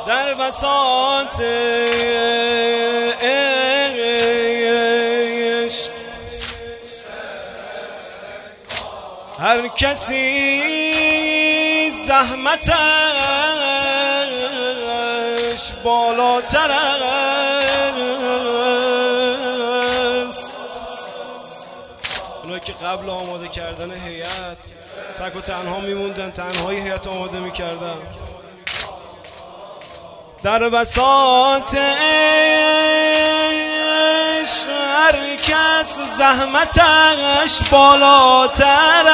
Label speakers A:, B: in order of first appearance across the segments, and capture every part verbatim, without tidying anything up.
A: در بساط عشق هر کسی زحمتش بالاتر است. اونایی که قبل آماده کردن هیئت تک و تنها میموندن، تنهایی هیئت آماده میکردن. در بساط عشق هر کس زحمتش بالاتر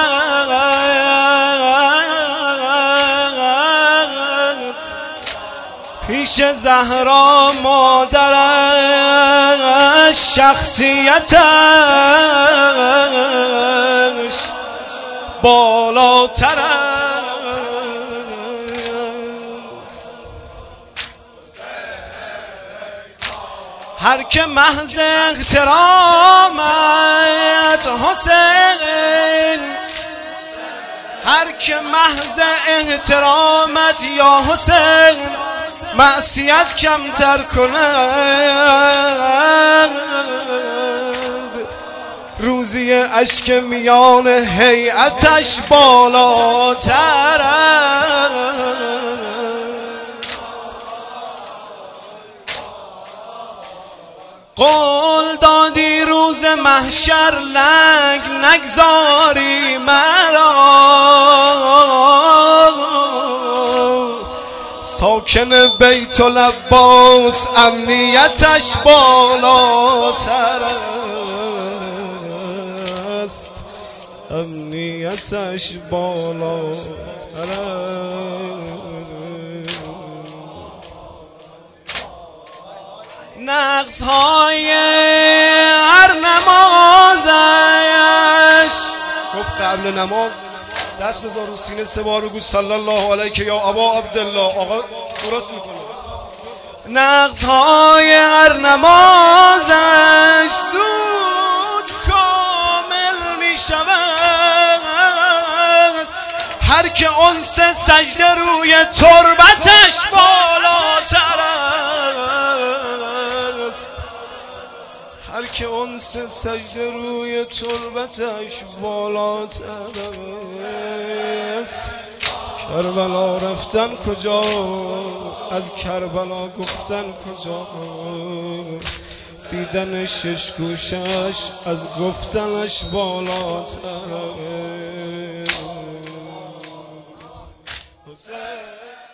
A: پیش زهرا مادرش شخصیتش بالاتر است. هر که محض احترامت حسین، هر که محض احترامت یا حسین معصیت کمتر کند، روزی اشک میان هیئتش بالاتر است. قول دادی روز محشر لنگ نگذاری مرا، ساکن بیت العباس امنیتش بالاتر است، امنیتش بالاتر است. نقص های هر نمازش گفت قبل نماز دست بذار رو سینه سه بار بگو صلی الله علیک یا ابا عبدالله. آقا درست میکنه. نقص های هر نمازش زود کامل میشود، هر که انس سجده روی تربتش بالاتر است، هر که انس سجده روی تربتش بالاتر است. کربلا رفتن کجا، از کربلا گفتن کجا، دیدن شش گوشش از گفتنش بالاتر است.